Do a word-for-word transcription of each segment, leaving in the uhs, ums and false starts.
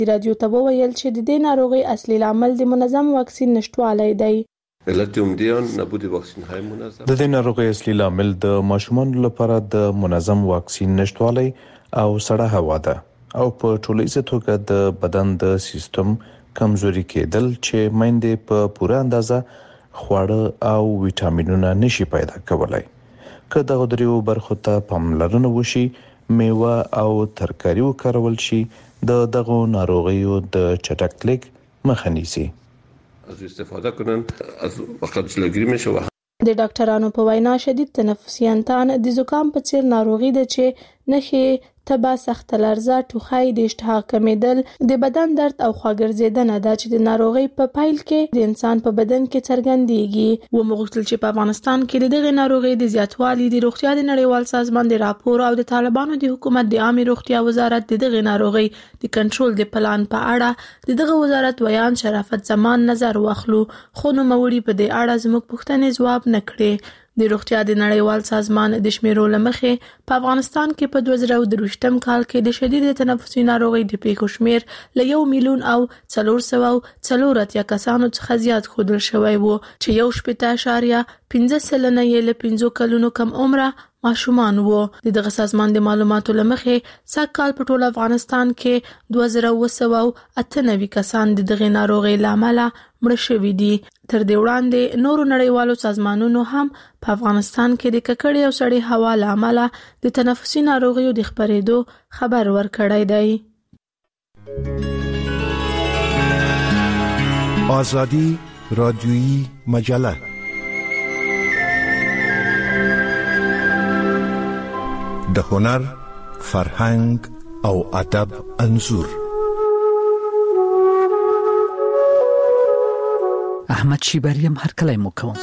رادیو ته وویل چې د دې ناروغي اصلي لامل د منظم واکسین نشټوالی دی. علت عمده نبود واکسین های منظم. د دې ناروغي اصلي لامل د ماشومانو لپاره د منظم واکسین نشټوالی او سړه هوا ده او په ټولیزه توګه د بدن د سیستم کمزوري کېدل چې میندې په پوره اندازه خواړه او ویټامینونه نشي پیدا کولای. که دغه دریو برخو ته پاملرنه وشي، میوه او ترکاری وکارول شي، د دغه ناروغیو د چټک لیک مخه نیسي. از استفاده کنن از وقت جلوگیری میشه. د ډاکټرانو په وینا شدید تنفسي انتان د زکام په څیر ناروغي ده چې نښې تبه، سخت لرزه، ټوخی، د اشتها کمیدل، د بدن درد او خواګرځیدنه ده چې د ناروغي په پایل کې د انسان په بدن کې څرګندېږي. و مغوښتل چې په افغانستان کې د دغه ناروغي د زیاتوالي د روغتیا د نړیوال سازمان د راپور او د طالبانو د حکومت د عامه روغتیا وزارت د دغه ناروغي د کنټرول د پلان په اړه د دغه وزارت ویان شرافت زمان نظر واخلو، خو نو موري په دې اړه زموږ پوښتنې ځواب نه کړي. د روغتیا د نړیوال سازمان د شمیرو لمخې په افغانستان کې په دوه زره درویشتم کال کې د شدید تنفسي ناروغي د پیښو شمیر له یو میلیون او څلور سوه څلور اتیا کسانو څخه زیات ښودل شوی و چې یو شپېته اعشاریه پنځه سلنه یې له پنځو کلونو کم عمره ماشومان وو. د دغه سازمان د معلوماتو لمخې سږ کال په ټول افغانستان کې دوه زره اوه سوه اته نوي کسان د دغه ناروغي له امله مړه شوي دي. تر دې وړاندې نورو نړیوالو سازمانونو هم په افغانستان کې د ککړې او سړې هوا له امله د تنفسي ناروغیو د خپرېدو خبر ورکړی دی. آزادی رادیویی مجله د هنر، فرهنګ او ادب انځور. احمد شیبریم هر کله مو کوم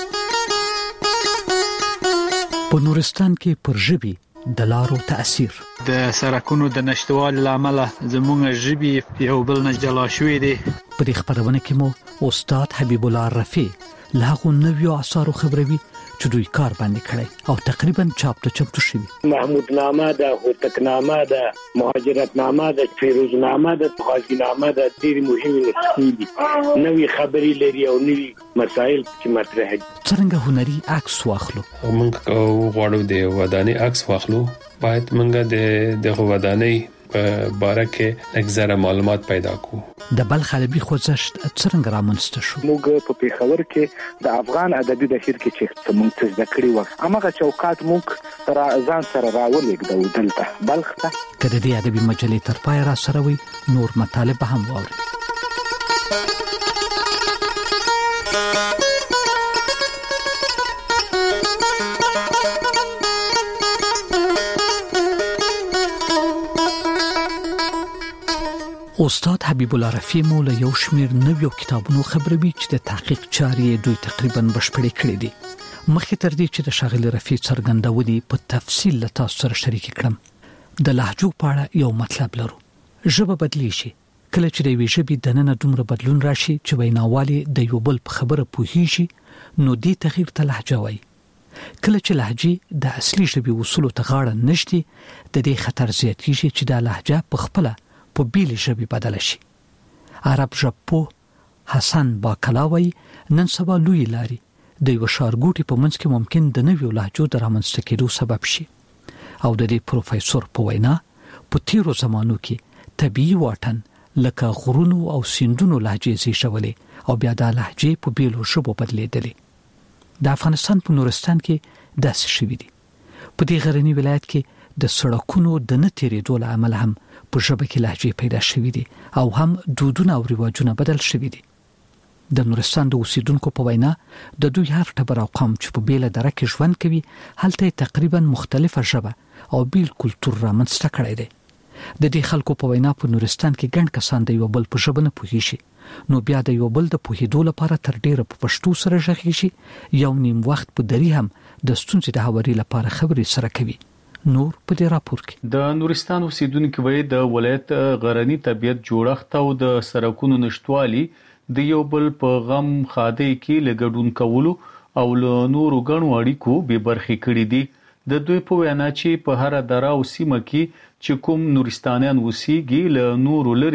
په نورستان کې پر ژبي د لارو تاثیر د سرکونو د نشټوالي لامل زموږ ژبي یو بل نه جلا شوې دي. په دې خبرونه کې مو استاد حبیب الله رفیع لاغو نویو اثارو خبروي چې دوی کار باندې کړی او تقریبا چاپ ته چمتو شوی. محمود نامه ده، هوتک نامه ده، مهاجرت نامه ده، فیروز نامه ده، غازی نامه ده. ډېری مهمه نسخې دي، نوې خبرې لري او نوې مسائل چې مطرح دي. څنګه هنري عکس واخلو؟ موږ غواړو د ودانۍ عکس واخلو، باید موږ د دغه ودانۍ په باره کې لږ معلومات پیدا کو. د بلخ ادبي خوځښت څنګه رامنځته شو؟ موږ په پیښور کې د افغان ادبي بهیر کې چې موږ زده کړی و، هغه چوکاټ موږ تر ځان سره راولېږدو دلته بلخ ته. کله دې ادبي مجلې تر پای را سره وي نور مطالب هم واوري. استاد حبیب الله رفیع مو له یو شمیر نویو کتابونو خبروي چې د تحقیق چارې دوی تقریبا بشپړې کړې دي. مخکې تر دې چې د شاغلي رفیع څرګندونې په تفصیل له تاسو سره شریک کړم، د لهجو په اړه یو مطلب لرو. ژبه بدلی شي، کله چې د یوې ژبې دننه دومره بدلون راشي چې ویناوالي د یو بل په خبره پوهیږي، نو دې تغییر ته لهجه وایي. کله چې لهجې د اصلي ژبې اصولو ته غاړه نږدي، د دې خطر زیاتېږي چې د لهجه په خپله په بیل ژبې بدل شي. عرب ژبپوه حسن باکلاوی نن سبا لوی لاري د یو ښارګوټي په منځ کې ممکن د نویو لهجو د رامنځته کېدو سبب شي، او د دې پروفیسور په وینا په تیرو زمانو کې طبیعي واټن لکه غرونو او سیندونو لهجې زیږولې او بیا دا لهجې په بیلو ژبو بدلېدلې. د افغانستان په نورستان کې داسې شوي دي. په دې غرني ولایت کې د سړکونو د نه تېرېدو له امله هم په ژبه کې لهجې پیدا شوي دي او هم دودونه او رواجونه بدل شوي دي. د نورستان د اوسیدونکو په وینا د دوی هر ټبر او قوم چې په بیله دره کې ژوند کوي هلته تقریبا مختلفه ژبه او بیل کلتور رامنځته کړی دی. د دې خلکو په وینا په نورستان کې ګڼ کسان د یو بل په ژبه نه پوهیږي، نو بیا د یو بل د پوهېدو لپاره تر ډیره په پښتو سره غږیږي، یو نیم وخت په دری هم د ستونزې د هواري لپاره خبرې سره کوي. نور په دې راپور کې د نورستان اوسیدونکو وایي د ولایت غرنی طبيعت جوړښت او د سرکونو نشټوالي د یو بل په غم خاده کې لګډون کولو او له نورو غنو اړیکو به برخې کړې دي. د دوی په وینا چې په هر دره او سیمه کې چې کوم نورستانیان وسیږي له نورو لري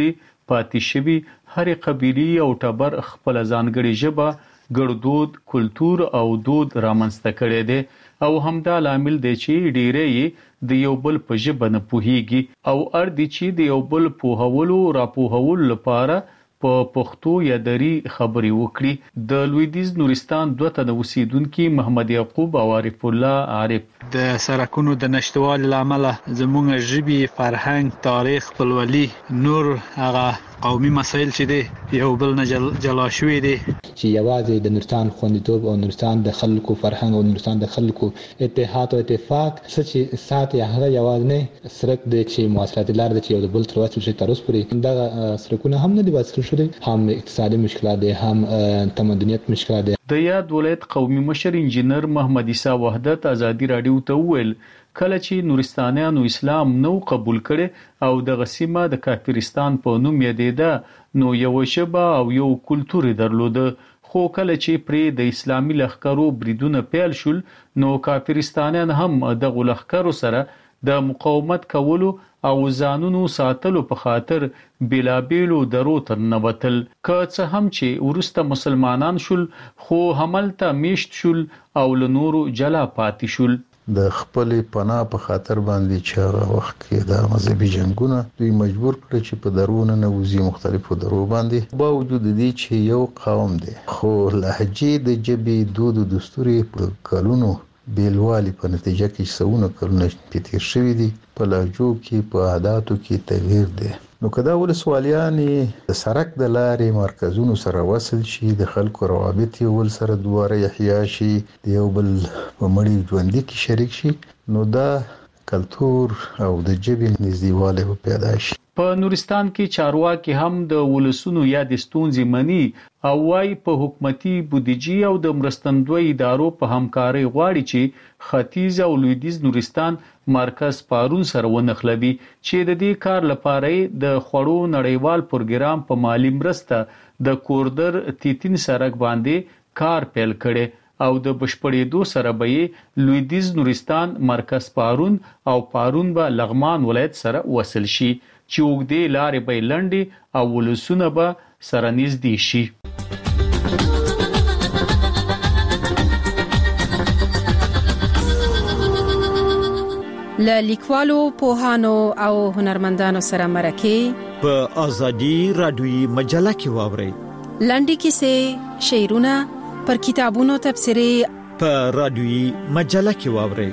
پاتې شوی هر قبيله او ټبر خپل ځانګړي ژبه ګړدود کلچر او دود رامنځته کړي دي او همدا لامل دی چې ډیرې د یو بل په ژبه نه پوهیږي او ار دي چې د یو بل په هولو راپوهول لپاره په پښتو یا دری خبري وکړي. د لویدیز نورستان دوه تنه اوسیدونکو محمد یعقوب او عارف الله عارف د سرکونو د نشټوالي لامل زموږ ژبي فرهنګ تاریخ خپلولي نور هغه قومي مسایل چې دي یو بل نه جل جلا شوې دي چې یوازې د نورستان خوندیتوب او نورستان د خلکو فرهنګ او نورستان د خلکو اتحاد او اتفاق چې سات یا هغه یوازې نه سرک د چې مواصلات لار د چې یو بل تر واسطه چې تر اوسه پورې دا سرکونه هم نه دي واسطه شوي هم اقتصادي مشکلات دي هم تمدنیت مشکلات دي. د یاد ولایت قومي مشر انجینر محمد عیسی وحدت ازادي رادیو ته ویل کله چې نورستانیانو اسلام نو قبول کړي او د غسیمه د کافرستان په نوم یادېده نو یو شبه او یو کلچر درلوده خو کله چې پرې د اسلامي لخرو بریدونه پیل شول نو کافرستانیان هم د غلخرو سره د مقاومت کولو او ځانونو ساتلو په خاطر بلابلو درو تر نوتل که څه هم چې ورسته مسلمانان شول خو هملته میشت شول او له نورو جلا پاتې شول. د خپل پناه په خاطر باندې چې هغه وخت کې د مذهبي جنگونه دوی مجبور کړ چې په درونه نه وزي مختلفو درو باندې با وجود دي چې یو قوم دی خو لهجې د جبې دود او دستوري په کلونو بیلوالي په نتیجه کې سونه کلونه تیر شوی دي په لهجو کې په عادتو کې تغییر دی. نو کدا ولسوالیانې د سرک د لارې مرکزونو سره وصل شي د خلکو روابط یو ول سره دواره احیا شي د یو بل په مړي ژوند کې شریک شي نو دا کلچر او د جبې نږدېوالی پیدا شي. په نورستان کې چارواکي هم د ولسونو یا د ستونزې مني او وايي په حکومتي بودیجې او د مرستندوی ادارو په همکارۍ غواړي چې ختیځ او لویدیز نورستان مرکز پارون سره ونخلوي چې د دې کار لپاره د خوړو نړیوال پروګرام په مالی مرسته د کوردر تیتین سرک باندې کار پیل کړي او د بشپړېدو سره به لویدیز نورستان مرکز پارون او پارون به لغمان ولایت سره وصل شي چې وګړي لارې به لنډي او ولسونه به سره نږدې شي. له لیکوالو پوهانو او هنرمندانو سره مرکه په ازادي رادیوي مجله کې واوري لنډي کیسې شعرونه پر کتابونو تبصرې په رادیوي مجله کې واوري.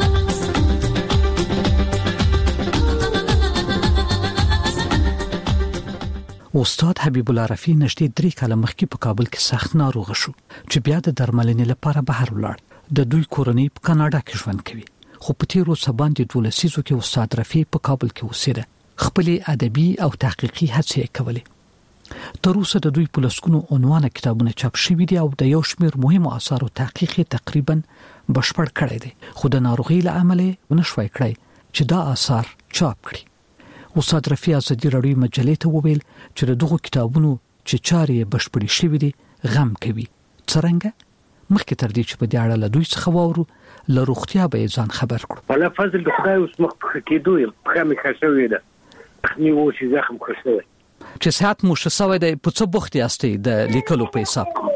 استاد حبیب الله رفیع نږدې درې کاله مخکې په کابل کې سخت ناروغ شو چې بیا د درملنې لپاره بهر ولاړ. د دوی کورنۍ په کاناډا کې ژوند کوي خو په تیرو سباندې دولسیزو کې استاد رفیع په کابل کې اوسېده. خپل ادبي او تحقیقي هڅې کولې. تر اوسه د دوی په لسګونو عنوانه کتابونه چاپ شوي دي او د یو شمېر مهمو آثارو تحقیق تقریبا بشپړ کړی دی خو د ناروغۍ له امله ونشوي کړی چې دا آثار چاپ کړي. استاد رفیع ازادي رادیو مجلې ته وویل چې دغه کتابونو چې چارې بشپړې شوي دي غم کوي. څرنګه مخکې تر دې چې په دې اړه له دوی څخه واورو له روغتیا به ځان خبر کړو. ولا فضل د خدای اوس مخ کېدو یم خو مې خښوي ده خني و چې زخم خښوي چې صحت مو شسوي ده په څه بوخت یاستئ د لیکلو په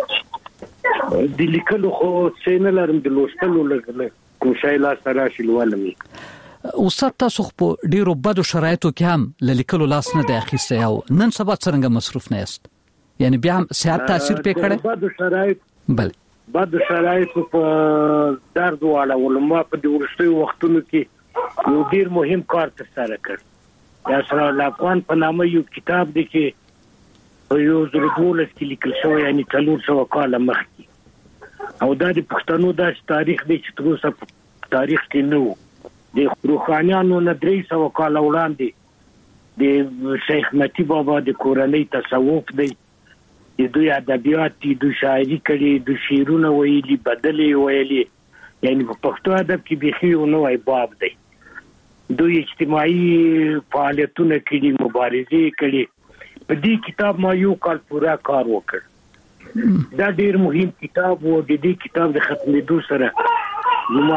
حساب د لیکلو خو څه نه لرم د لوستلو لګنه کوم شای لا سره شلوالم. استاد تاسو په ډیرو بدو شرایطو کې هم لیکلو لاس نه دی اخیستی او نن سبا څنګه مصروف نه یاست یعنی بیا هم صحت تاثیر پې کړی؟ بدو شرایط بل بعد شرایط په درد والا ولما په د ورستي وختونو کې یو ډیر مهم کار ترسره کړ. یا سره افغان په نامه یو کتاب دی چې په یو زر دولس کې لیکل شوی یعنی څلور سوه کاله مخکې او دا د پښتنو د تاریخ دی چې تر اوسه په تاریخ کې نه و. د روحانیانو نه درې سوه کاله وړاندې د شیخ متی بابا د کورنۍ تصوف دی د دوی ادبیات دي دوی شاعري کړي دوی شعرونه ویلي بدلې ویلي یعنی په پښتو ادب کې بيخي یو نوی باب دی. دوی اجتماعي فعالیتونه کړي مبارزې کړي. په دې کتاب ما یو کال پورا کار وکړ. دا ډیر مهم کتاب و. د دې کتاب د ختمېدو سره زما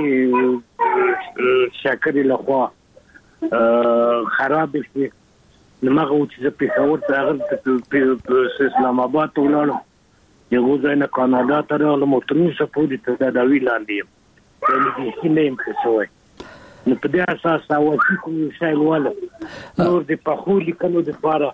پکې شاکر لخوا خراب شي نمغه چې په خبر ته هغه په اسلام آباد ته ولاړم یو ځای نه کاناډا ته راغلم او تر اوسه پورې تداوی لاندې یم یعنې بیخي نه یم ښه شوی نو په دې اساس اوسي کوم شی لولم نور د پخو لیکنو دپاره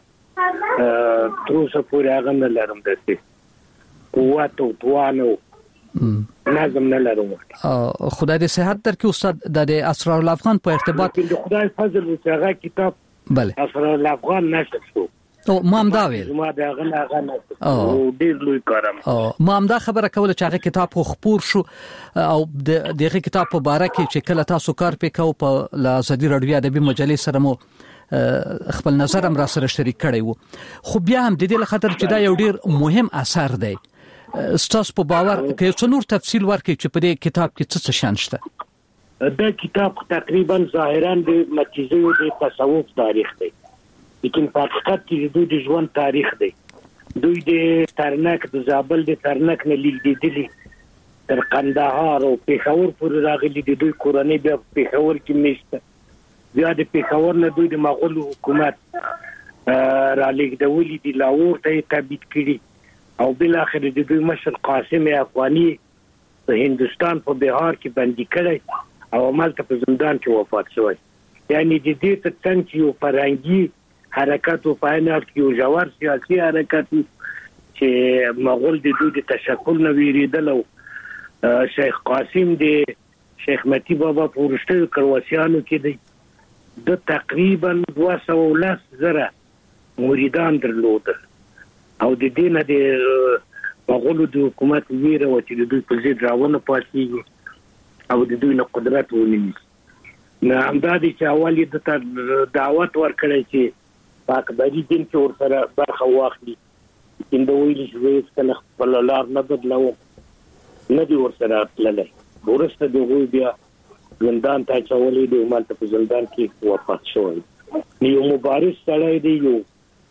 تر اوسه پورې هغه نه لرم داسې قوت او توان او نظم نه لرم. خدای دې صحت درکړي استاد. د اسرار الافغان په ارتباط د خدای فضل و چې هغه کتاب بله اسرار الافغان نشر شو او ما هم دا ویل ما دا غل هغه نشر او ډیر لوی کارم ما هم دا خبره کوله چې هغه کتاب خو خپور شو او دغه کتاب په باره کې چې کله تاسو کار پکاو په لازدي رادیو ادبي مجلې سره مو خپل نظر هم را سره شریک کړی وو خو بیا هم د دې لخاطر چې دا یو ډیر مهم اثر دی ستاسو په باور کې څو نور تفصیل ورکړي چې په دې کتاب کې څه څه شان شته؟ دا کتاب تقریبا ظاهرا د متیزو د تصوف تاریخ دی لیکن په حقیقت کې دوی د ژوند تاریخ دی. دوی د ترنک د زابل د ترنک نه لیدلې تر قندهار او پېښور پورې راغلي دي. دوی کورنۍ بیا پېښور کې میشته بیا د پېښور نه دوی د مغول حکومت را لېږدولي دي لاهور ته یې تبعید کړي او بالاخره د دوی مشر قاسم افغاني په هندستان په بهار کې بندي کړی او مالته په زندان کې وفات شوی. یعنی د دې ته څنګه یو فرهنګي حرکت او پاینات کې یو ژور سیاسي حرکت چې مغول د دوی د تشکل نه ویریدل او شیخ قاسم د شیخ متی بابا پورشته کرواسیانو کې دی د تقریبا دوه سوه او لس زره مریدان درلودل او د دې نه د مغولو د حکومت ویره و چې د دوی په ضد راونه پاتېږي او د دوی نه قدرت ونیسي. نه همدا دی چې اول یې د دعوت ورکړی چې په اکبري دین کې ورسره برخه واخلي لیکن د ویلي چې زه هېڅکله خپله لار نه بدلوم نه دي ورسره تللی. وروسته د هغوی بیا زندان ته اچولی دی او مالته په زندان کې وفات شوی. یو مبارز سړی دی یو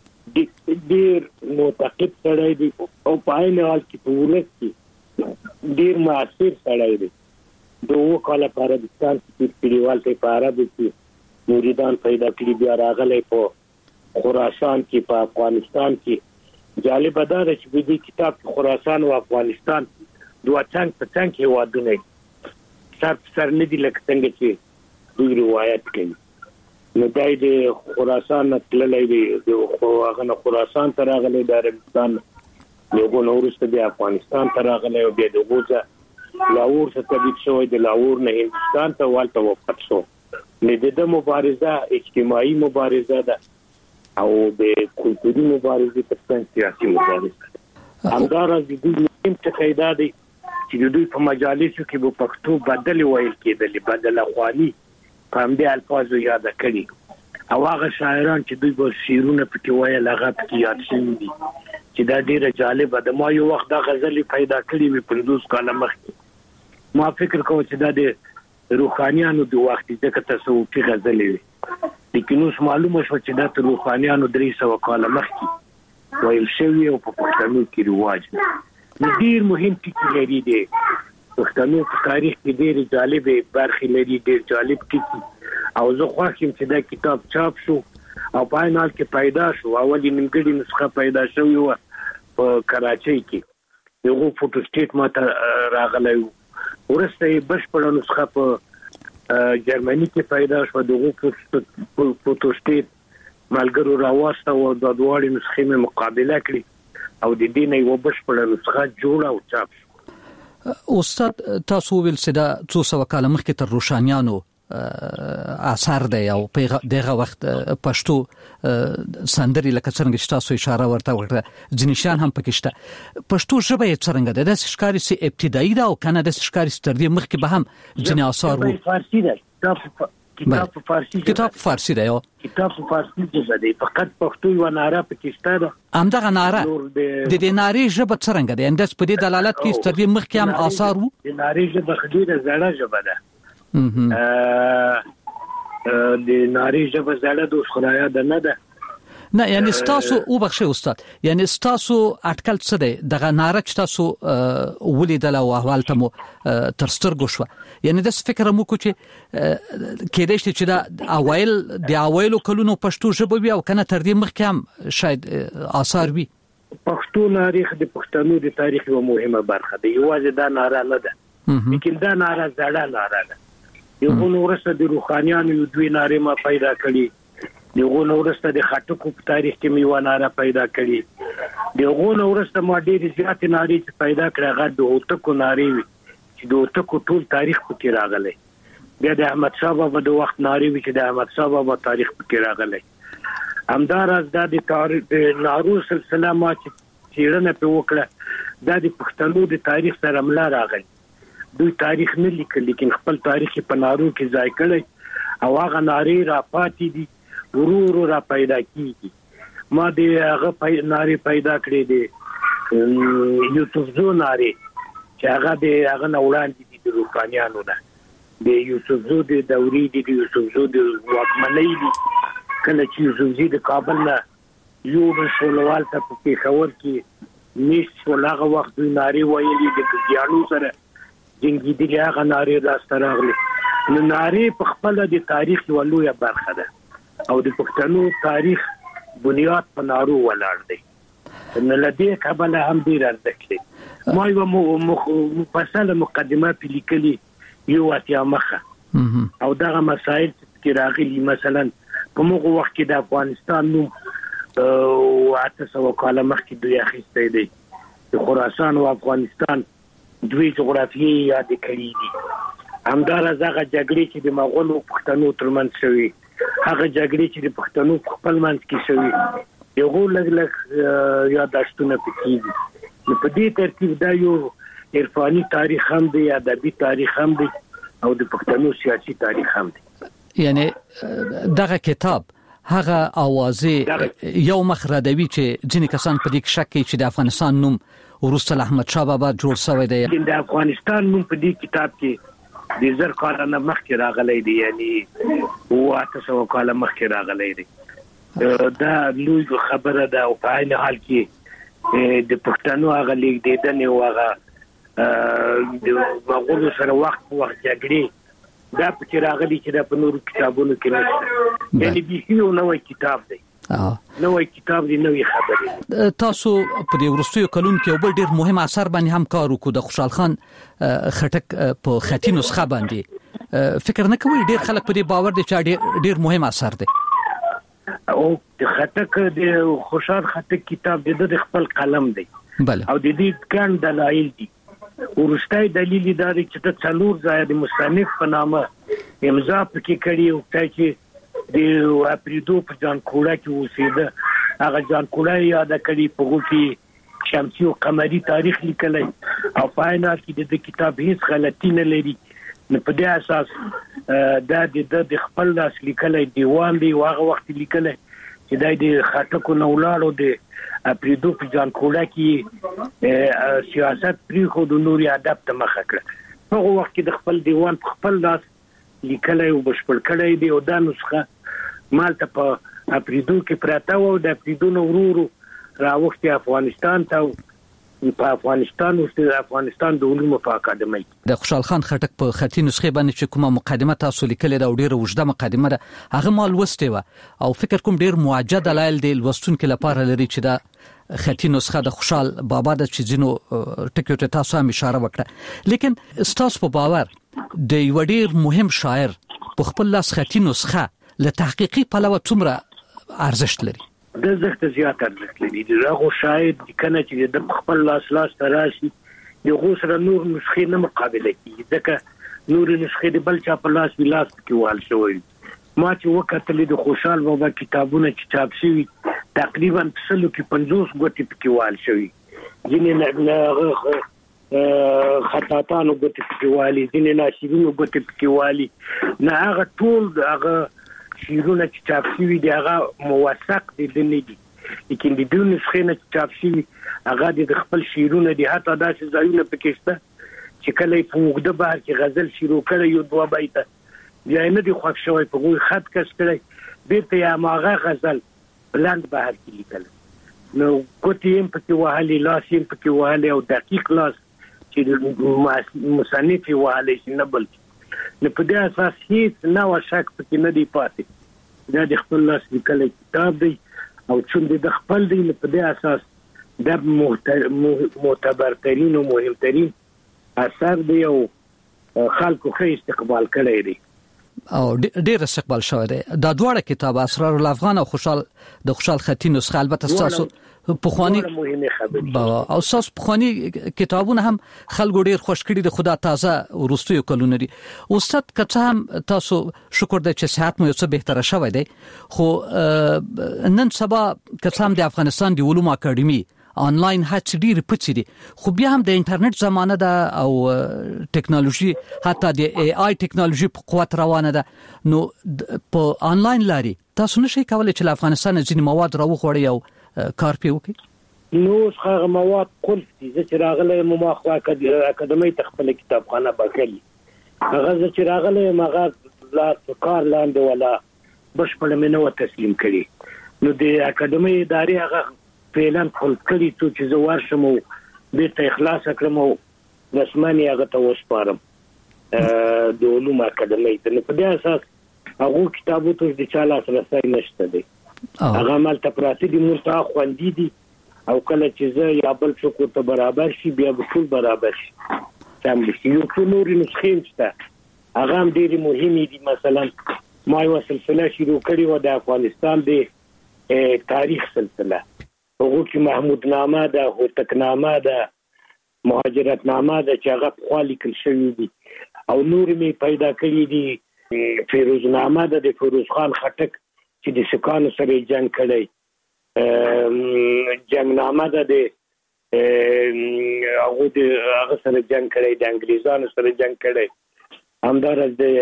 ډیر معتقد سړی دی او په عین حال کې په ولس کې ډیر مؤثر سړی دی. د اووه کاله په عربستان کې کلیوال ته په عربو کې مریدان پیدا کړي بیا راغلی په خراسان کې په افغانستان کې. جالبه دا ده چې په دې کتاب کې خراسان او افغانستان دوه څنګ په څنګ هېوادونه دي سر په سر نه دي لکه څنګه چې دوی روایت کوي. نو دا د خراسان نه تللی دی هغه نه خراسان ته راغلی د عربستان د هغو نه وروسته بیا افغانستان ته راغلی او بیا د هغو څخه لاهور څخه تبعید شوی د لاهور نه هندوستان ته والته وفات شو. نو د ده مبارزه اجتماعي مبارزه ده او د کلتوري مبارزې تر څنګ سیاسي مبارزه ده. همداراز د دوی مهم ټکی دا دی چې د دوی په مجالسو کې به پښتو بدلې ویل کېدلې بدله خواني په همدې الفاظو یاده کړي او هغه شاعران چې دوی به شعرونه پکې ویل هغه پکې یاد شوي دي چې دا ډېره جالبه ده. ما یو وخت دا غزلې پیدا کړې وې پنځوس کاله مخکې ما فکر کوم چې دا د روحانیانو د وخت ځکه تصوفي غزلې وې لیکن اوس معلومه شوه چې دا د روحانیانو درې سوه کاله مخکې ویل شوي او په پښتنو کې رواج دی. نو ډېر مهم ټکي لري دی پښتنو په تاریخ کې ډېرې جالبې برخې لري ډېر جالب ټکي او زه خوښ یم چې دا کتاب چاپ شو او په عین حال کې پیدا شو. اول یې نیمګړې نسخه پیدا شوې وه په کراچۍ کې د هغو فوټو سټیټ ما ته راغلی و وروسته یې بشپړه نسخه په جرمني کې پیدا شوه د هغو فوټو سټیټ ملګرو راواستوه او دا دواړې نسخې مې مقابله کړې او د دې نه یوه بشپړه نسخه جوړه او چاپ شو. استاد تاسو ویل چې دا څو سوه کاله مخکې تر روښانیانو اثر دی او په دغه وخت پښتو سندري لکه څنګه چې تاسو اشاره ورته وکړه ځینې شیان هم پکې شته. پښتو ژبه یې څرنګه ده داسې ښکاري چې ابتدایي ده او که نه داسې ښکاري چې تر دې مخکې به هم ځینې اثار وو؟ فارسي ده کتاب په فارسي کتاب په فارسي ده کتاب په فارسي ژبه دی فقط پښتو یوه ناره پکې شته ده همدغه ناره د دې نارې ژبه څرنګه ده همداسې په دې دلالت کوي چې تر دې مخکې هم اثار وو؟ د نارې ژبه ډېره زړه ژبه ده د نارې ژبه زړه ده اوس خو را یاده نه ده نه یعنی تاسو او بخښه استاد یعنی تاسو اټکل څه دی دغه ناره چې تاسو ولیدل او احوال ته مو تر سترګو شو یعنی د فکر مو کو چې کېدای شي چې دا اوایل د اوایلو کلونو پښتو ژبه وي او کنه تر دې مخکې هم شاید آثار وي پښتو تاریخ د پښتنو د تاریخ یو مهمه برخه ده یوازې دا ناره نه ده لیکن دا ناره زړه ناره ده یو نورسته د روحانيانو یو دوی ناره ما پیدا کړي دغه نورسته د خټکو په تاریخ کې میوه ناره پیدا کړي دغه نورسته ما ډېر زیات ناره پیدا کړه غږ د اوتکو ناره وي چې د اوتکو ټول تاریخ پکې راغلی بیا د احمد شاه بابا د وخت ناره وي چې د احمد شاه بابا تاریخ پکې راغلی همداراز د تاریخ نارو سلسله ما چې چیرنه په وکړه د پښتنو د تاریخ سره ملا راغلی دوی تاریخ نه لیکل لیکن خپل تاریخ په نارو کې ځای کړی او هغه ناره را پاتې دي ورور را پیدا کیږي ما د هغه پای ناری پیدا کړې دي یوسف زو ناری چې هغه د هغه نوړان دي د روحانيانو نه د یوسف زو د دوري دي د یوسف زو د واکمنۍ دي کله چې یوسف زو د کابل نه یو د شولوال ته په پیښور کې نشټ ولغه وخت د ناری ویلي د ګیانو سره جنگي دي هغه ناری راستره راغلي نو ناری په خپل د تاریخ ولویا برخه ده او د پښتنو تاریخ بنیاد په نارو ولاړ دی نو لدې کابل هم ډیر ارزښت لري ما یو مفصله مقدمه په لیکلي یو اتیا مخه او دغه مسائل چې راغلي مثلا په موږ وخت کې د افغانستان نو او تاسو کاله مخکې دوی اخیسته دي د خراسان او افغانستان دوی جغرافیي یاد کړی دي همدارس هغه جګړې چې د مغولو پښتنو ترمنځ شوي هغه جګړې چې د پښتنو خپل منځ کې شوي یو لږ لږ یاداشتونه پکې دي نو په دې ترتیب دا یو عرفاني تاریخ هم دی ادبي تاریخ هم دی او د پښتنو سیاسي تاریخ هم دی یعنی دغه کتاب هغه اوازې یو مخردوي چې ځینې کسان په دې شک کوي چې د افغانستان نوم ورسره احمد شاه بابا جوړ شوی دی د افغانستان نوم په دې کتاب کې د زر کاله نه مخکې راغلی دی یعنی واته سو کاله مخکې راغلی دی دا لوی خبره ده او په عین حال کې د پښتنو هغه لیکدنې او هغه د مغولو سره وخت وخت جګړې دا په راغلی چې دا په نورو کتابونو کې نشته یعنی به یو نوې کتاب دی نوې کتاب دی نوې خبرې تاسو په دې ورستیو کلون کې یو بل ډیر مهم اثر باندې هم کار وکړو د خوشحال خان خټک په خطي نسخه باندې فکر نه کوي ډیر خلک په دې باور دي چې ډیر مهم اثر دی او د خټک د خوشحال خټک کتاب د خپل قلم دی بله او د دې ګڼ دلایل دي ورستای دلیل دا دی چې د څلور ځای د مصنف په نامه امضا پکې کړی او چې د اپریدو په ځان کوړه کې اوسېده هغه ځان کوړه یاد کړی په غوټي شمسي او قمري تاریخ لیکلی او په عینه کې د کتاب هیڅ غلطی نه لري نو په دې اساس دا د خپل لاس لیکلی دیوان دی هغه وخت لیکلی چې د خټکو نه ولاړو د اپریدو په ځان کوړه کې سیاست پری خو د نوري ادب ته مخه کړ هغه وخت کې د خپل دیوان په خپل لاس لیکلی او بشپړ کړی دی او دا نسخه مالته په اپریدو کې پراته و د اپریدو نو ورورو راوختي افغانستان ته په افغانستان او د افغانستان د علومو په اکاډمي د خوشحال خان خټک په خطي نسخه باندې چې کومه مقدمه تاسو لیکلې دا ډیره وجده مقدمه ده هغه مال وسته و او فکر کوم ډیر موجه دلایل دی لوستونکو لپاره لري چې دا خطي نسخه د خوشحال بابا د چې زینو ټکیو ته تاسو هم اشاره وکړه لیکن تاسو په باور د یو ډیر مهم شاعر په خپل لاس خطي نسخه له تحقیقي پلوه څومره ارزښت لري د زخت زیات ارزښت لري دغه شاعر کنه چې د خپل لاس لاس تراشي د غوسره نور نسخه نه مقابله کوي ځکه نور نسخه د بل چا په لاس ولاس کې وال شوی ما چې وکړل د خوشحال بابا کتابونه چې چاپ شوي تقریبا څلو کې پنځوس غوټي کې وال شوی ځینې نه خطاطانو غوټي کې والي ځینې ناشرینو غوټي کې والي نه هغه ټول هغه شیرونه چې چاپ شوي دی هغه موثق دي نه دي لیکن د دې نسخې نه چاپ شوي هغه د خپل شیرونه دي حتی داسې ځایونه پکې شته چې کله په وګړه بهر کې غزل شروع کړي یو دوه بیته بیا نه دي خوښ شوی په غوي خط کس کړي بیرته یا ماغه غزل بلند بهر کې لیکل نو کوتي هم پکې وهلي لاس هم پکې وهلي او دقیق لاس چې مصنف وهلي چې نه بل نو په دې اساس هیڅ نه وشک پکې نه دی پاتې دا د خپل لاس لیکل کتاب دی او چې د خپل دی په دې اساس د معتبرترین او مهمترین اثر دی او خلکو ښه استقبال کړی دی او ډېر استقبال شوی دی دا دواړه کتاب اسرار الافغان او خوشحال د خوشحال خطي نسخه البته تاسو پخوانی او تاسو پخوانی کتابونه هم خلکو ډېر خوش کړي دي خدا تازه ورستیو کلونه دي استاد کته هم تاسو شکر د چې صحت مو یو څه بهتره شوی دی خو نن سبا کته هم د افغانستان د علوم اکاډمي آنلاین هڅې ډېرې پڅې دي خو بیا هم د انټرنیټ زمانه ده او ټیکنالوژي حتی د ای آی ټیکنالوژي په قوت روانه ده نو په آنلاین لاري تاسو نشئ کولای چې افغانستان ځینې مواد راوغوړي او کار پې وکړي نو څنګه مواد قلف دي چې راغله مو خو اکاډمي تخپل کتابخانه بکړي هغه چې راغله مغه لا کار لاندې ولا بشپړ منو تسلیم کړي نو د اکاډمي ادارې هغه فعلا خپل کړي ته چې زه ورشم او بیرته اخلاص کړم او رسماني هغه ته وسپارم د علوم اکاډمي ته په دې اساس هغه کتابو ته د چاله سره نشته دي هغه مال ته پراته دي مونږ خوندې دي او کله چې زه یا بل څوک ته برابر شي بیا به ټول برابر شي تم دي یو څو نور نسخې شته هغه هم ډېری مهمه دي مثلا ما یو سلسله شروع کړې و د افغانستان د تاریخ سلسله هغه کې محمود نامه ده هوتک نامه ده مهاجرت نامه ده چې هغه په لیکل شوی دي او نور می پیدا کړی دي فیروز نامه ده د فیروز خان خټک چې د سکانو سره جنگ کړی جنگ نامه ده د هغه د هغه سره جنگ کړی د انګریزانو سره جنگ کړی همدارس د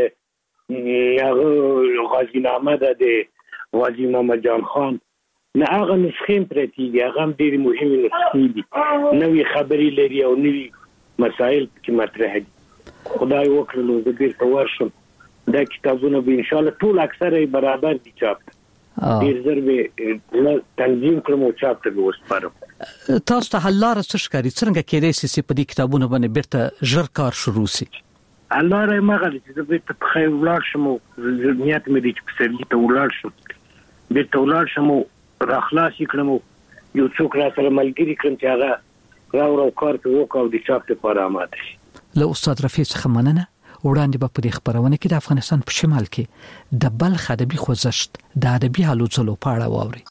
هغه غازی نامه ده د غازی محمد جان خان نه هغه نسخې پرتیږي هغه هم ډېر مهمه نسخې دي نوې خبرې لري او نوې مسائل کې مطرح دي خدای وکړي نو زه بیرته ورشم دا کتابونه به ان شاء الله ټول اکثره برابر دي چاپ ډېر زر به تنظیم کړم او چاپ ته وسپارم تاسو ته حل لاره څه ښکاري څنګه کېدای شي چې په دې کتابونو باندې بیرته ژر کار شروع شي الله راي مغه چې زه بیرته په خیر ولاړ شم او نیت مې دي چې په سرلی ته ولاړ شم بیرته ولاړ شم او را خلاص کړم یو څوک را سره ملګری کړم چې هغه راو راو کار په وکاو د چاپ لپاره آماده شي له استاد رفیع څخه مننه وړاندې به په خبرونه کې د افغانستان په شمال کې د بلخ ادبي خوځښت د ادبي حالو څلو پاړه واوري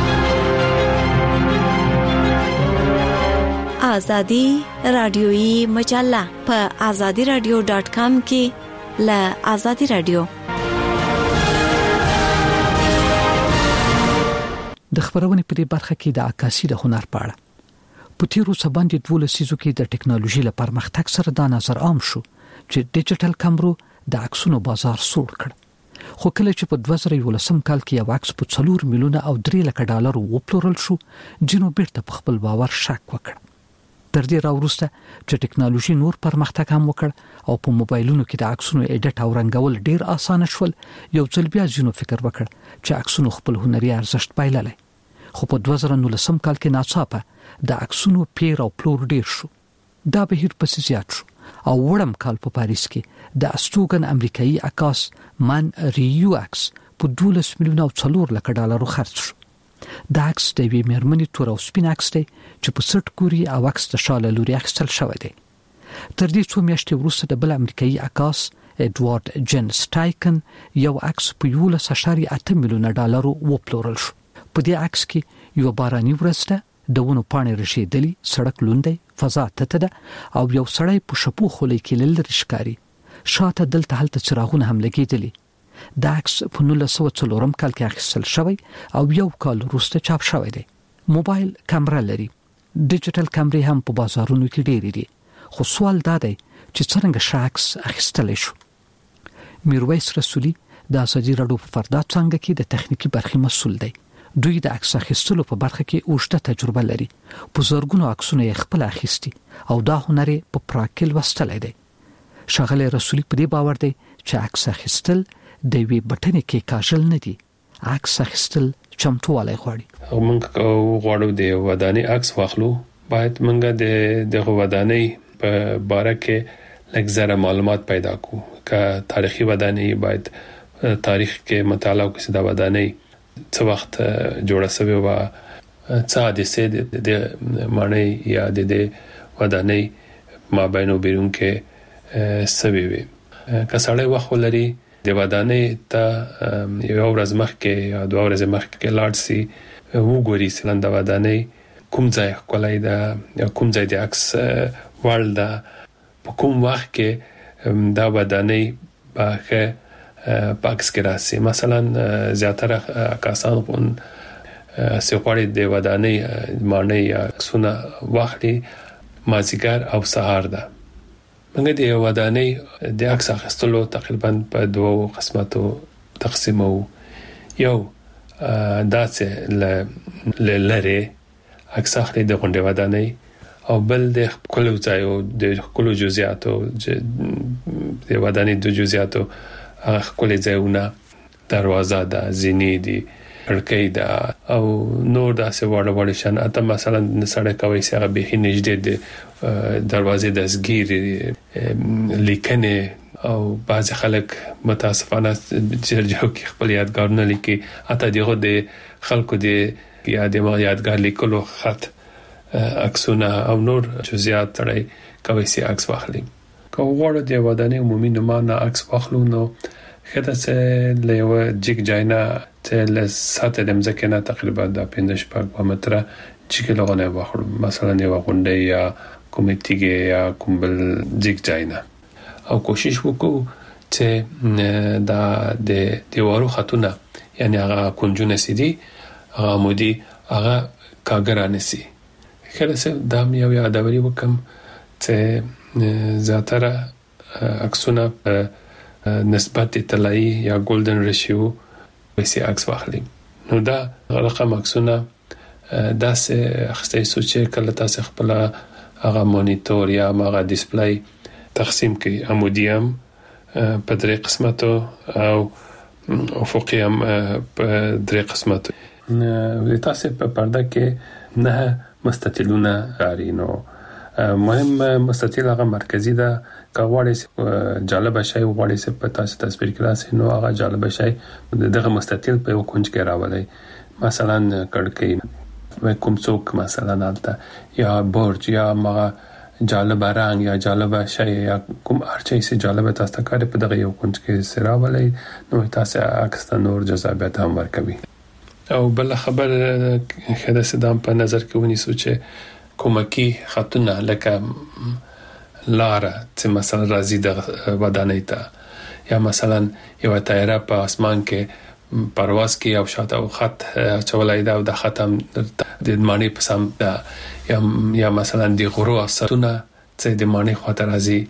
آزادی رادیویی مجله په آزادی رادیو ډاټ کام کې له آزادی رادیو د خبرونه په دې برخه کې د عکاسي د هنر په اړه په تیرو سباندې دوه لسیزو کې د ټکنالوژي لپاره پرمختګ سره دا نظر عام شو چې ډیجیټل کیمرو د عکسونو بازار سوړ کړ خو کله چې په دوه زره یولسم کال کې یو عکس په څلور میلیونه او درې لک ډالر وپلورل شو جنو بیرته په خپل باور شک وکړ تر دې راوروسته چې ټکنالوژي نور پرمختګ هم وکړ او په موبایلونو کې د عکسونو اډیټ او رنګول ډیر اسانه شول یو ځل بیا جنو فکر وکړ چې عکسونو خپل هنري ارزښت بایللی خو په دوه زره نولسم کال کې ناڅاپه د عکسونو پیر او پلور ډیر شو دا بهیر پسې زیات شو او وړم کال په پاریس کې د استوګن امریکایي عکاس من ریو عکس په دولس میلیونه او څلور لک ډالرو خرڅ شو دا عکس د وی مرمنې تور او سپین عکس دی چې په سټ کوري او عکس د شاله لوري اخیستل شوی دی تر دې څو میاشتې وروسته د بل امریکایي عکاس اډوارد جن سټایکن یو عکس په یولس اشاریه اته میلیونه ډالرو وپلورل شو په دې عکس کې یو باراني ورځ ده د ونو پاڼې رشیدلي سړک لوندي فضا ته ده او یو سړی په شپو خولې کې لری ښکاری شاته دلته هلته څراغونه هم لګیدلي دا عکس په نولس سوه څلورم کال کې اخیستل شوی او یو کال وروسته چاپ شوی دی موبایل کیمرا لري ډیجیټل کیمرې هم په بازارونو کې ډېرې دي خو سوال دا دی چې څنګه شاکس اخیستل شو میرویس رسولي د آزادي رادیو په فردا څنګه کې د تخنیکی برخې مسؤل دی دوی د عکس اخیستلو په برخه کې اوږده تجربه لري په زرګونو عکسونه یې خپل اخیستي او دا هنر په پراکل وستلای دی شغله رسولي په دې باور دی چې عکس اخیستل د وی بټنې کې کاژل نه دي عکس اخیستل چمتووالی غواړي. موږ غواړو د ودانۍ عکس واخلو، باید موږ د د ودانۍ په باره کې لږ زره معلومات پیدا کړو. که تاریخي ودانۍ باید تاریخ کې مطالعه وکړو د ودانۍ څه وخت جوړه شوې و، څه حادثې د معنی یا د ودانۍ مابین او بیرون کې سوي وي. که سړی وخت ولري د ودانۍ ته یو ورځ مخکې یا دوه ورځې مخکې لاړ شي، وګوري چې د ودانۍ کوم ځای ښکلی ده یا کوم ځای د عکس وړ ده، په کوم وخت کې دا ودانۍ به ښه په عکس کې راشي. مثلا زیاتره کسان چې غواړي د ودانۍ معنی یا عکسونه واخلي مازیګر او سهار ده. موږ د ودانۍ د عکس اخیستلو تقریبا په دوه قسمتو تقسیمو. یو داسې لری عکس اخلي د غونډې ودانۍ، او بل د خپل ځایو د خپل جزئیاتو د ودانۍ د جزئیاتو خپل ځایونه، دروازه ده، زینې دي، کړکۍ ده او نور داسې وړ وړ شان. اته مثلا سړک کوي چې هغه به نږدې د دروازې د زګیر لیکنه او بعض خلک متاسفانه جرجو کې خپل یادګارونه لیکي، اته دغه د خلکو د یادې یادګار لیکلو خط عکسونه او نور جزئیات تړي کوي چې عکس واخلي. که وګورئ د ودانۍ عمومي نمونه عکس واخلو نو خدای څه له جګ جاینا ته له ساته د مځکې نه تقریبا د پنځه شپږ متره چې لغونه واخلو، مثلا یو غونډه یا کومه تیګه یا کوم بل جګ جاینا، او کوشش وکړو چې دا د دیوارو خطونه یعنی هغه کنجونه سيدي هغه مودي هغه کاګرانه سي. خلاص دا مې یو یادوري وکم چې زیاتره عکسونه نسبت طلایی یا ګولدن ریشیو وسی عکس واخلي. نو دا رقم عکسونه داسې اخستې سوچې کله تاسو خپل هغه مانیټور یا هغه ډیسپلی تقسیم کړئ، عمودي هم په درې قسمتو او افقي هم په درې قسمتو. تاسو په پرده کې نه مستطیلونه لري، نو مهم مستطیل هغه مرکزی ده. که غواړئ جالب شي غواړئ چې په تاسو تصویر کې راسي نو هغه جالب شي دغه مستطیل په یو کونج کې راولئ، مثلا کړکۍ کوم څوک مثلا البته یا برج یا هغه جالب رنگ یا جالب شي یا کوم هرچا چې جالب تاسو ته کار په دغه یو کونج کې سراولئ نو تاسو عکس ته نور جذابیت هم ورکوي. او بل خبر خدای صدام په نظر کې ونیسو چې کومکی خطونه لکه لاره چې مثلا راځي د ودانۍ ته، یا مثلا یو طیاره په اسمان کې پرواز کوي او شاته او خط چولای دا او د ختم د معنی په سم دا، یا یا مثلا د غرو اثرونه چې د معنی خاطر راځي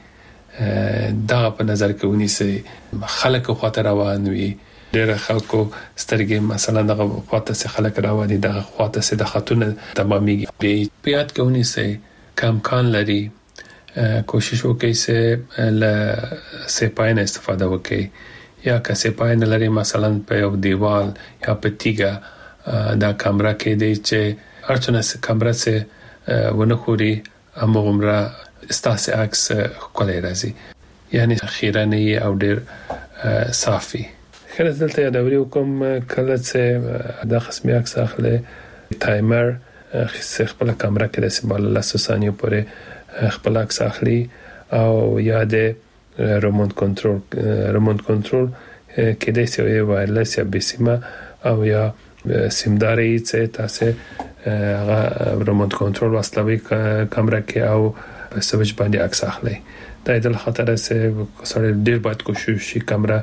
دا په نظر کې ونیسي. خلک خاطر روان وي، ډېر خلکو سترګې مثلا دغه خاطر سره خلک راوړي دغه خاطر سره د خطونه تمامي په یاد کې ونیسي. کم کان لري کوشش وکړئ چې له سپاین استفاده وکړئ، یا که سپاین لري مثلا په یو دیوال یا په تیګه دا کیمرا کې دی چې هرڅونه کیمرا سه ونه خوري امغمره استاسه عکس کولای راځي، یعنی خیرانه او ډېر صافي. خیر دلته یادوري وکم کله چې د قسمي عکس اخلي تایمر خپل کیمرا کې د سیمبل لاسو ثانیه پورې خپل عکس اخلي، او یا د ریموټ کنټرول ریموټ کنټرول کې د سوي وایرلس یا بسیمه او یا سیمداري چې تاسو هغه ریموټ کنټرول واستوي کیمرا کې او سويچ باندې عکس اخلي. دا د خطر سره سره ډیر باید کوشش شي کیمرا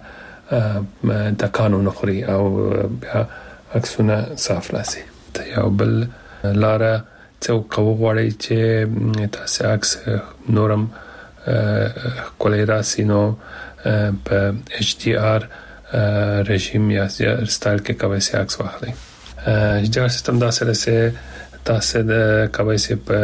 د قانون خوري او عکسونه صاف راسي. ته یو بل لاره څو کوو غواړي چې تاسو عکس نورم کولای راسي نو په ایچ ډي آر رژیم یا سټایل کې کوي چې عکس واخلي. ایچ ډي آر سیستم دا سره سه تاسو د کوي چې په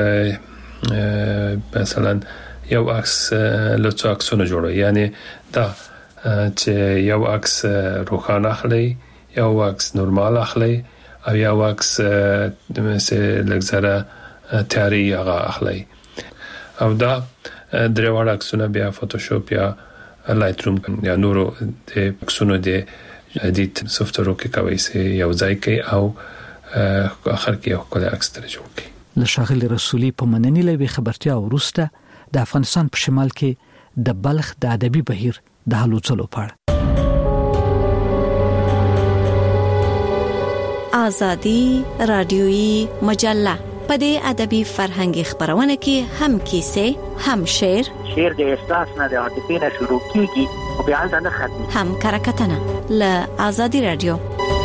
مثلا یو عکس لڅو عکسونه جوړوي، یعنی دا چې یو عکس روښانه اخلي، یو عکس نورمال اخلي او یا واکس مثل لګزره تیاری هغه اخلي او دا درېواړه عکسونه بیا فوټوشاپ یا لایټ روم یا نورو د عکسونو د ایډیټ سافټویر کې کوي سي یو ځای کې او اخر کې یو کله عکس تر جوړ کی. له شاغلي رسولي په مننې لوي خبرتیا ورسته د افغانستان په شمال کې د بلخ د ادبي بهیر د حلو څلو پړ آزادی رادیویی مجله په دې ادبي فرهنګي خبرونه کې هم کیسه هم شعر شعر د احساس نه د عاطفې نه شروع کیږي او بیا ځنه ختمي هم کرکټنه ل آزادی رادیو.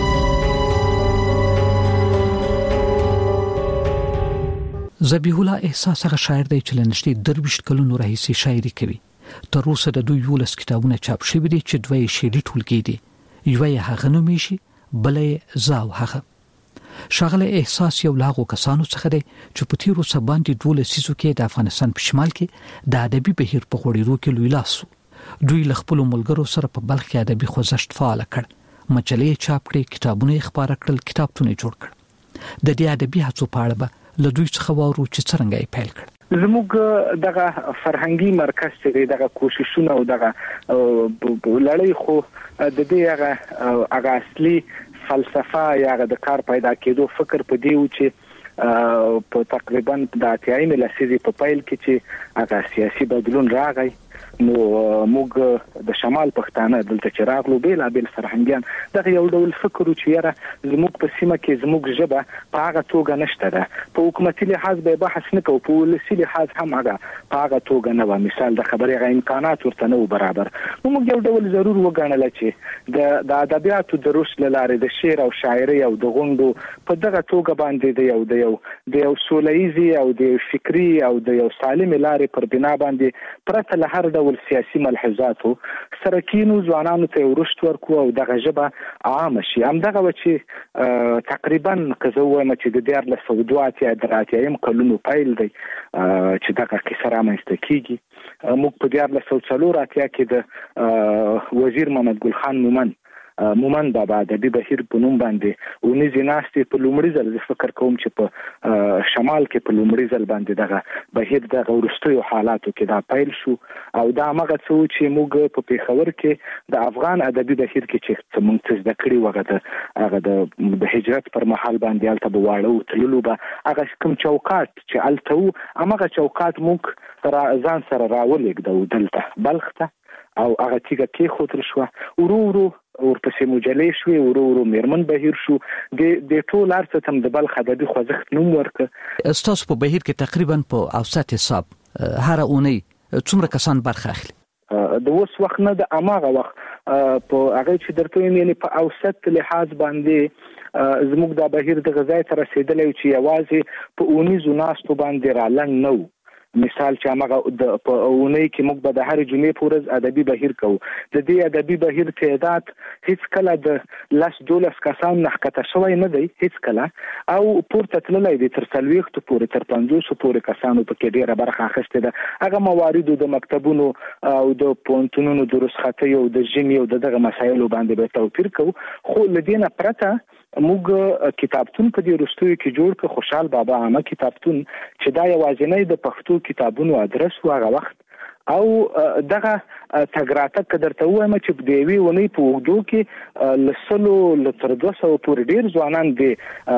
ذبیح الله احساس هغه شاعر دی چې لنشتي درویش کلونو راهیسي شاعري کوي. تر اوسه د دوی یولس کتابونه چاپ شوي دي چې دوی شعري ټولګي دي. یو یې هغه نومې شي بلې زاو هغه. شاغله احساس یو لاغو کسانو څخه دی چې په تیرو سباندې ډول سيزو کې د افغانستان په شمال کې د ادبي بهیر په غوړېدو کې لوی لاس. دوی ل خپل ملګرو سره په بلخ کې ادبي خوځښت فعال کړ. مجلې چاپ کړې، کتابونه خبره کړل، کتابتون جوړ کړ. د دې ادبي هڅو په اړه له دوی څخه وورو چې څنګه یې پیل کړ. زموږ دغه فرهنګي مرکز چې دغه کوششونه او دغه لړۍ خو د دې هغه هغه اصلي فلسفه یا د کار پیدا کېدو فکر په دی و چې په تقریبا د اتیایم لسیزې په پیل کې چې هغه سیاسي بدلون راغی نو موږ د شمال پښتانه دلته چې راغلو بیل بیل فرهنګیان دغه یو ډول فکر چې یاره زموږ په سیمه کې زموږ ژبه په هغه توګه نشته ده په حکومتي لحاظ به بحث نه کوو په ولسي لحاظ هم هغه په هغه توګه نه و مثال د خبرې غو امکانات ورته نه برابر نو موږ یو ډول ضرور وګڼل چې د د ادبیاتو دروس لاره د شعر او شاعري او د غونډو په دغه توګه باندې د یو د یو د یو سولهیزي او د فکری او د یو سالم لارې پر بنا باندې پرته له هر ډول سیاسي ملحوظاتو سره کینو ځوانانو ته ورشت ورکو او دغه ژبه عام شي هم دغه و چې تقریبا که زه وایم چې د دیار له سعودات یا دراتیم کلونو پیل دی چې دغه کیسه رامنځته کیږي موږ په دیار له سعودالو راتیا کې د وزیر محمد ګل خان مومن مومن بابا د دې بهیر په نوم باندې ونی زیناستي په لومړي ځل فکر کوم چې په شمال کې په لومړي ځل باندې دغه بهیر د ورستیو حالاتو کې دا پیل شو او دا هغه څه چې موږ په پیښور کې د افغان ادبي بهیر کې چې موږ څه زده کړی وغه هغه د هجرت پر مهال باندې الته بواړو تللو به هغه کوم چوکاټ چې الته هغه چوکاټ موږ را ځان سره راولېږدو دلته بلخ ته او هغه چې کې خطر شو ورو ورو ورپسې مجلې شوې ورو ورو میرمن بهیر شو د د ټول ارڅ تم د بلخ ادبي خوځښت نوم ورکړ. استاسو په بهیر کې تقریبا په اوسط حساب هر اونۍ څومره کسان برخه اخلي؟ د اوس وخت نه د اماغه وخت په هغه چې درته یعنی په اوسط لحاظ باندې زموږ د بهیر د غذای تر رسیدلې چې یوازې په اونیزو ناستو باندې را لنګ نو مثال چې هغه د په اونۍ کې موږ به د هر جمعې پورز ادبي بهیر کوو د دې ادبي بهیر تعداد هیڅ کله د لاس دولس کسان نه کته شوی نه دی هیڅ کله او پورته تللی دی تر څلوېښت پورې تر پنځوس پورې کسانو په کې ډیره برخه اخیسته ده هغه مواردو د مکتبونو او د پونتونونو د رسختي او د جمی او دغه مسایلو باندې به توپیر کوو خو لدینه پرته موږ کتابتون په دې رستوي کې جوړ ک خوشحال بابا عامه کتابتون چې دا یوازینی د پښتو کتابونو ادرس واغه وخت او دغه تګراته کدرته وایم چې په دیوی ونی په وګدو کې لسلو لتر دوه سوه پورې ډیر ځوانان د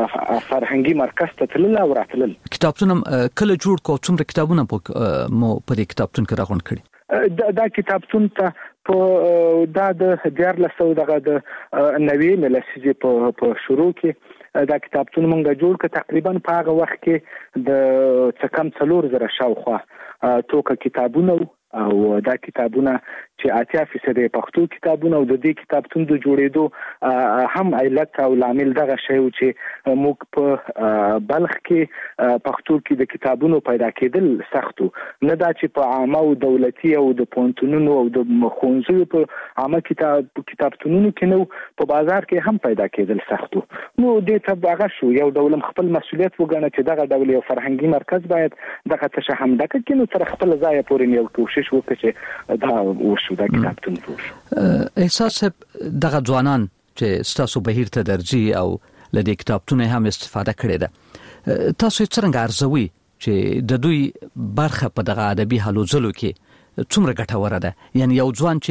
فرهنګي مرکز ته تلل او راتلل. کتابتون کله جوړ کو څومره کتابونه مو په دې کتابتون کې راغون کړي؟ دا, دا کتابتون ته په دا د دیار لسو دغه د نوې لسیزې په په شروع کې دا کتابتون مونږ جوړ ک تقریبا په هغه وخت کې د څکم څلور زره شاوخوا توګه کتابونه او دا کتابونه چې اتیا فیصد پښتو کتابونه او د دې کتابتون د جوړېدو هم علت او لامل دغه شی چې موږ په بلخ کې پښتو کې د کتابونو پیدا کېدل سختو نه دا چې په عامه او دولتي او د پونتونونو او د مخونځو په عامه کتاب کتابتونونو کې نو په بازار کې هم پیدا کېدل سختو نو دې ته هغه شو یو ډول خپل مسولیت وګڼه چې دغه ډول یو فرهنګي مرکز باید دغه تشهم دغه کې نو تر خپل ځای پورې یو کوشش وکړي چې دا وشو دا کتابتون جوړ. احساس دغه ځوانان چې ستاسو بهیر ته درځي او لدې کتابتون هم استفاده کړې ده. تاسو څنګه ارزوي چې د دوی برخه په دغه ادبي هلو ځلو کې څومره ګټوره ده؟ یعنی یو ځوان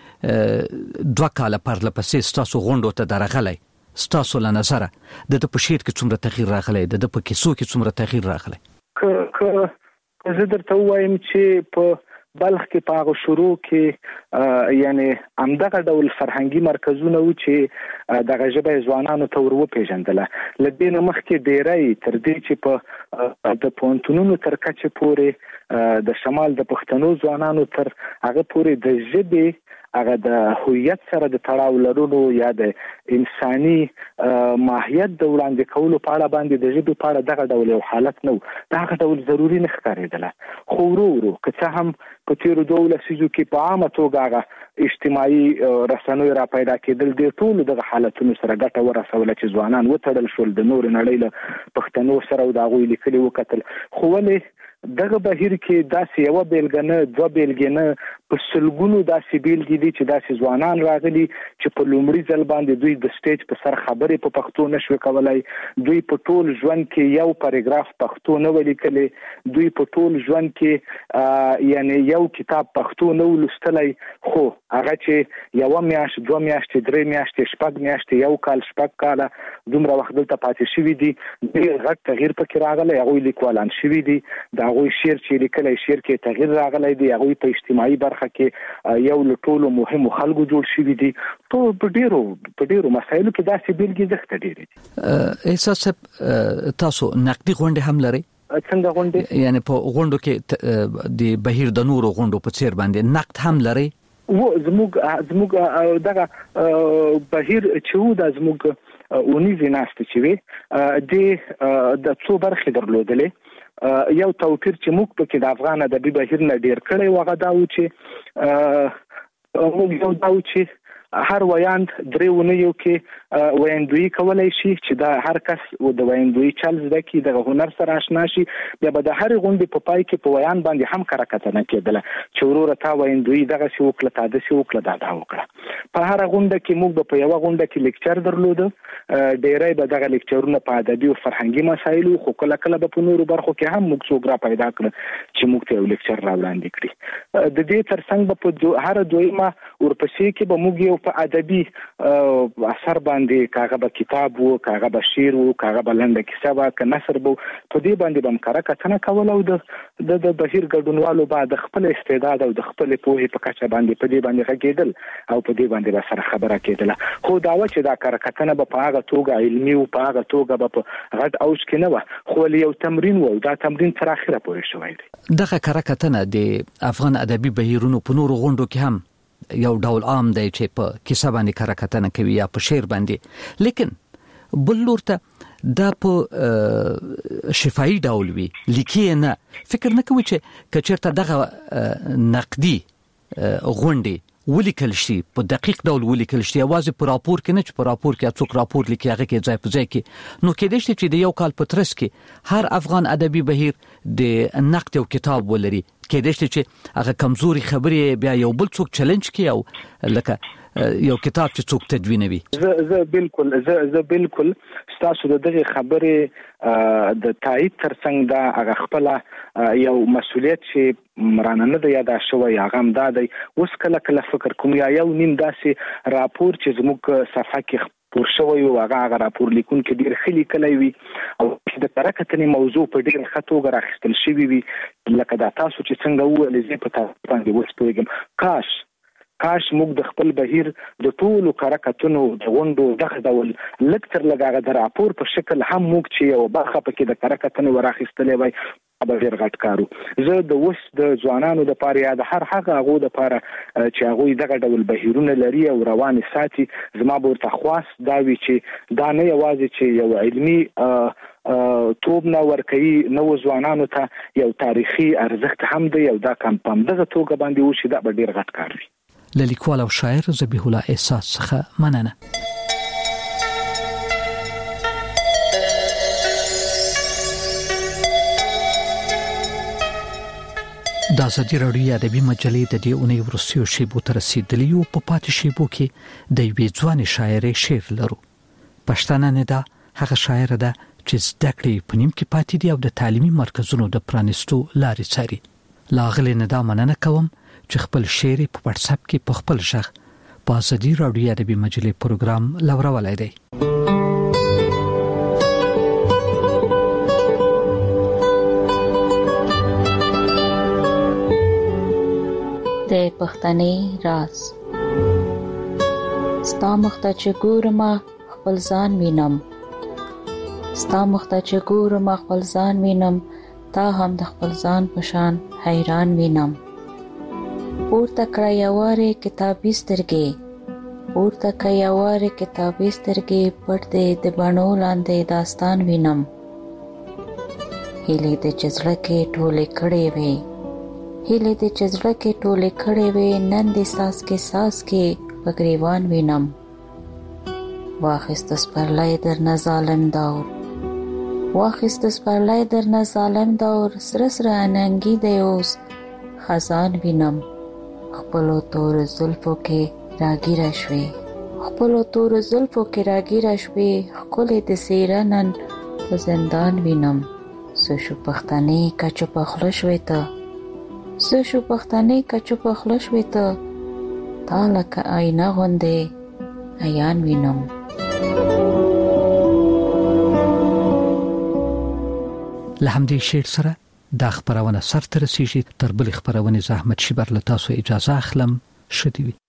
چې دوه کاله پرلپسې ستاسو غونډو ته درغلی، ستاسو له نظره د په شعر کې څومره تغییر راغلی، د په کیسو کې څومره تغییر راغلی؟ که زه درته ووایم چې په بلخ کې په هغه شروع کې یعنی همدغه ډول فرهنګي مرکزونه و چې دغه ژبه ځوانانو ته ور وپېژندله. له دې نه مخکې ډیری تر دې چې په د پوهنتونونو تر کچې پورې د شمال د پښتنو ځوانانو تر هغه پورې د ژبې هغه د هویت سره د تړاو لرلو یا د انساني ماهیت د وړاندې کولو په اړه باندې د ژبې په اړه دغه ډول یو حالت نه و، دغه ډول ضروري نه ښکارېدله. خو ورو ورو که څه هم په تیرو دوه لسیزو کې په عامه توګه هغه اجتماعي رسنیو را پیدا کېدل دې ټولو دغه حالتونو سره ګټه ورسوله چې ځوانان وتړل شول، د نورو نړۍ له پښتنو سره او د هغوی لیکلي وکتل. خو ولې دغه بهیر کې داسې یوه بیلګه نه، دوه بیلګې نه، په سلګونو داسې بیلګې دي چې داسې ځوانان راغلي چې په لومړي ځل باندې دوی د سټیج په سر خبرې په پښتو نشوي کولای، دوی په ټول ژوند کې یو پاراګراف پښتو نه ولیکلی، دوی په ټول ژوند کې یعنی یو کتاب پښتو نه ولوستلی، خو هغه چې یوه میاشت، دوه میاشتې، درې میاشتې، شپږ میاشتې، یو کال، شپږ کاله دومره وخت دلته پاتې شوي دي، ډېر غټ تغییر پکې راغلی. هغوی لیکوالان شوي دي، د هغوی شعر چې لیکلی شعر کې تغییر راغلی دی، هغوی په اجتماعي برخه کې یو له ټولو مهمو خلکو جوړ شوي دي. ټول په ډېرو په ډېرو مسایلو کې داسې بیلګې زښته ډېرې دي. احساس صاحب، تاسو نقدي غونډې هم لرئ؟ څنګه غونډې؟ یعنی په غونډو کې د بهیر د نورو غونډو په څیر باندې نقد هم لرئ؟ و زموږ زموږ دغه بهیر چې و دا زموږ اونیزې ناستې چې وې د څو برخې درلودلې. یو توپیر چې موږ پکې د افغان ادبي بهیر نه ډیر کړی و هغه دا و چې موږ یو دا و چې هر ویاند درې اونیو کې ویندویي کولی شي چې دا هر کس د ویندویي چل زده کړي، دغه هنر سره آشنا شي. بیا به د هرې غونډې په پای کې په ویان باندې هم کره کتنه کېدله چې وروره تا ویندویي دغسې وکړه، تا داسې وکړه، دا دا وکړه. په هره غونډه کې موږ به په یوه غونډه کې لیکچر درلوده، ډیری به دغه لیکچرونه په ادبي او فرهنګي مسایلو، خو کله کله به په نورو برخو کې هم موږ څوک را پیدا کړه چې موږ ته یو لیکچر را وړاندې کړي. د دې ترڅنګ به په هره دویمه ورپسې کې به موږ یو په ادبي اثر باندې، کاغه به کتاب وو، کاغه به شعر وو، کاغه به لنډه کیسه وه، که نثر به په دې باندې به هم کره کتنه کوله او د د بهیر ګډونوالو به د خپل استعداد او د خپلې پوهې په کچه باندې په دې باندې غږېدل او په دې باندې به سره خبره کېدله. خو دا وه چې دا کره کتنه به په هغه توګه علمي و، په هغه توګه به په غټ اوج کې نه وه، خو یو تمرین و او دا تمرین تر اخره پورې شوی دی. دغه کره کتنه د افغان ادبي بهیرونو په نورو غونډو کې هم یو ډول عام دی چې په کیسه باندې کره کتنه کوي یا په شعر باندې، لیکن بل لور ته دا په شفاهي ډول وي، لیکي نه. فکر نه کوي چې که چېرته دغه نقدي غونډې ولیکل شي، په دقیق ډول ولیکل شي، یوازې په راپور کې نه چې په راپور کې څوک راپور لیکي هغه کې ځای په ځای کې، نو کېدای شي چې د یو کال په ترڅ کې هر افغان ادبي بهیر د نقد یو کتاب ولري. کېدای شي چې هغه کمزوري خبرې بیا یو بل څوک چیلنج کړي او لکه یو کتاب چې څوک تدوینوي. زه زه بالکل زه زه بالکل ستاسو د دغه خبرې د تایید ترڅنګ دا هغه خپل یو مسؤلیت چې مرانه نه دی یاد شوی، هغه هم دا دی اوس کله کله فکر کوم یا یو نیم داسې راپور چې زموږ صفحه کې پور شوی او هغه هغه راپور لیکونکي ډېر ښه لیکلی وي او د کره کتنې موضوع په ډېر ښه توګه راخیستل شوي وي، لکه دا تاسو چې څنګه وویل زه په تاسو باندې اوس پوهېږم. کاش کاش موږ د خپل بهیر د ټولو کره کتنو د غونډو دغه ډول لږ تر لږ هغه د راپور په شکل هم موږ چې یوه برخه پکې د کره کتنې وراخیستلی وای، به ډېر غټ کار و. زه د اوس د ځوانانو دپاره یا د هر هغه هغو دپاره چې هغوی دغه ډول بهیرونه لري او روانې ساتي، زما به ورته خواست دا وي چې دا نه یوازې چې یو علمي توب نه ورکوي نوو ځوانانو ته یو تاریخي ارزښت هم دی او دا کم په همدغه توګه باندې وشي، دا به ډېر غټ کار وي. له لیکوال او شاعر ذبیح الله احساس څخه مننه. د ازادي راډیو ادبي مجلې د دې اونۍ وروستیو شیبو ته رسیدلي یو په پاتې شیبو کې د یوې ځوانې شاعرې شعر لرو. پښتانه ندا هغه شاعر ده چې زده کړې په نیم کې پاتې دي او د تعلیمي مرکزونو د پرانستو لارې څاري. لاغلی نه دا مننه کوم چې خپل شعر په واتس اپ کې په خپل ژغ په ازادي راډیو ادبي مجلې پروګرام لورولای دی. د پښتنې راز ستا مخته چې ګورم خپل ځان وینم، ستا مخته چې ګورم خپل ځان وینم، تا هم د خپل ځان په شان حیران وینم. پورته کړه یوارې کتابي سترګې، پورته کړه یوارې کتابي سترګې، پټ دې د بڼو لاندې داستان وینم. هیلې دې چې زړه کې ټولې کړې وې، هیلې دې چې زړه کې ټولې کړې وې، نن دې ساس کې ساس کې په ګریوان وینم. واخیست سپرلی درنه ظالم دور، واخیست سپرلی درنه ظالم دور، سره سره اننګي دی اوس خزان وینم. خپلو تور زلفو کې راګیره شوې، خپلو تور زلفو کې راګیره شوې، ښکلې د څېره نن په زندان وینم. څه شو پښتنې که چوپه خوله شوې ته، څه شو پښتنې که چوپه خوله شوې ته، تا لکه آینه غوندې عیان وینم. له همدې شعر سره دا خبرونه سرته رسیږي. تر بلې خبرونه زحمت شیبر له تاسو اجازه اخلم. شدي وي.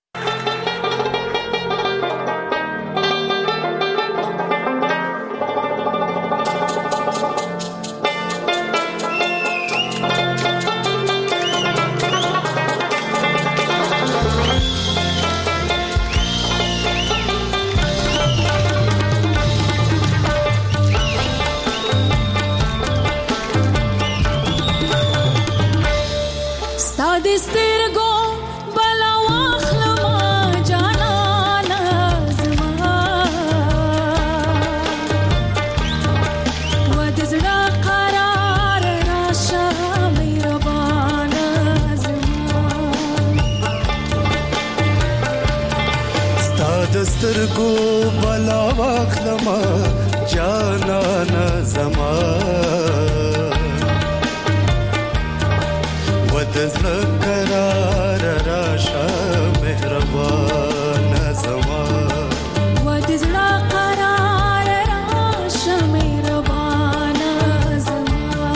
دسترګو بلا واخلما جانان زما ودزړه قرار راشه مهربان زما ودزړه قرار راشه مهربان زما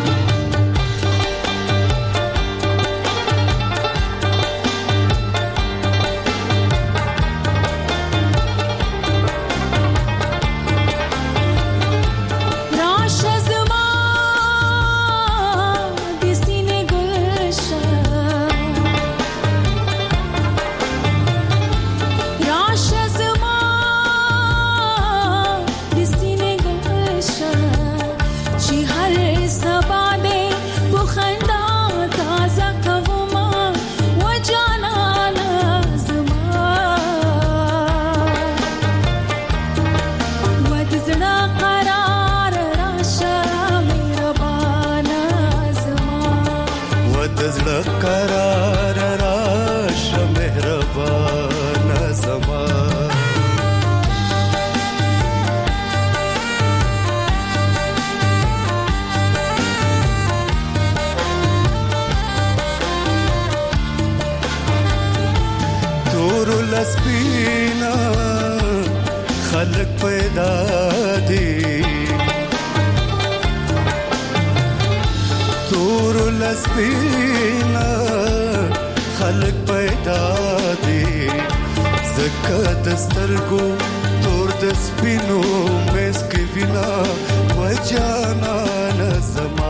قرار راشه مهربان زما تور لسپینا خلق پیدا دی تور لسپینا خلق پیدا دی زکه دسترګو تور د سپینو مس کې وینا و جانا زما